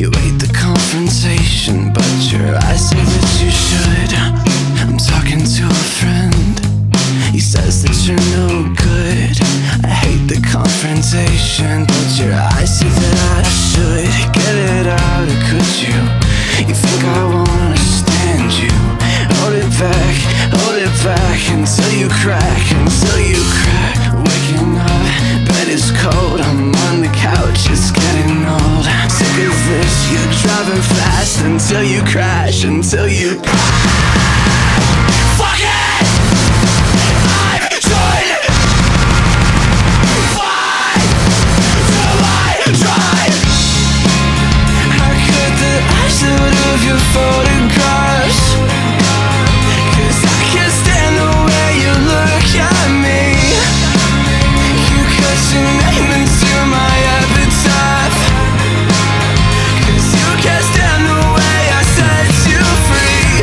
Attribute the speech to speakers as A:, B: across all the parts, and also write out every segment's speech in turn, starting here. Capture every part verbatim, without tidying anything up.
A: You hate the confrontation, but your eyes say that you should. I'm talking to a friend, he says that you're no good. I hate the confrontation, but your eyes say that I should. Get it out, or could you? You think I won't understand you? Hold it back, hold it back until you crack, until you crack. Waking up, bed is cold, I'm on the couch, it's getting old. Sick of this, you're driving fast until you crash, until you fuck it! I've tried. Why do I try? How could the eyes out of your photographs? Cause I can't stand the way you look at me. You cut your name into my epitaph. Cause you can't stand the way I set you free.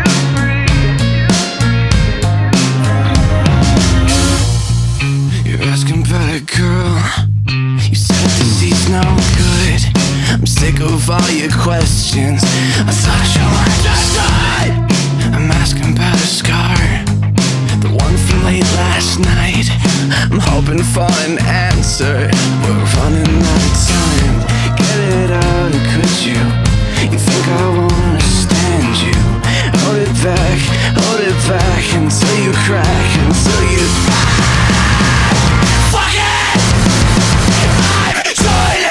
A: You're asking about a girl, you said that she's no good. I'm sick of all your questions, I thought you understood. I'm asking about a scar, the one from late last night. I'm hoping for an answer, we're running out of time. Get it out, or could you? You think I won't understand you? Hold it back, hold it back until you crack, until you fuck it! I've tried.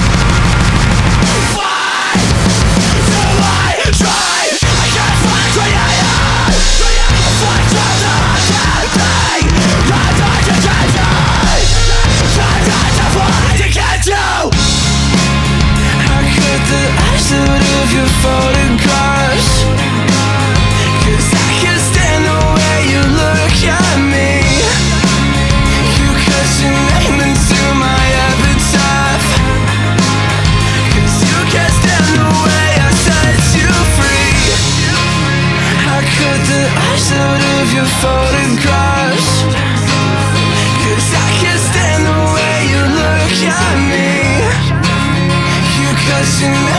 A: Why do I try? I can't find creative. Find something I can't be. Try to change it. Try to find to get you. How could the eyes out of your photographs? Cause I can't stand the way you look at me. You cut your name into my epitaph. Cause you can't stand the way I set you free. How could the eyes out of your photographs? Cause I can't stand the way you look at me. You cut your name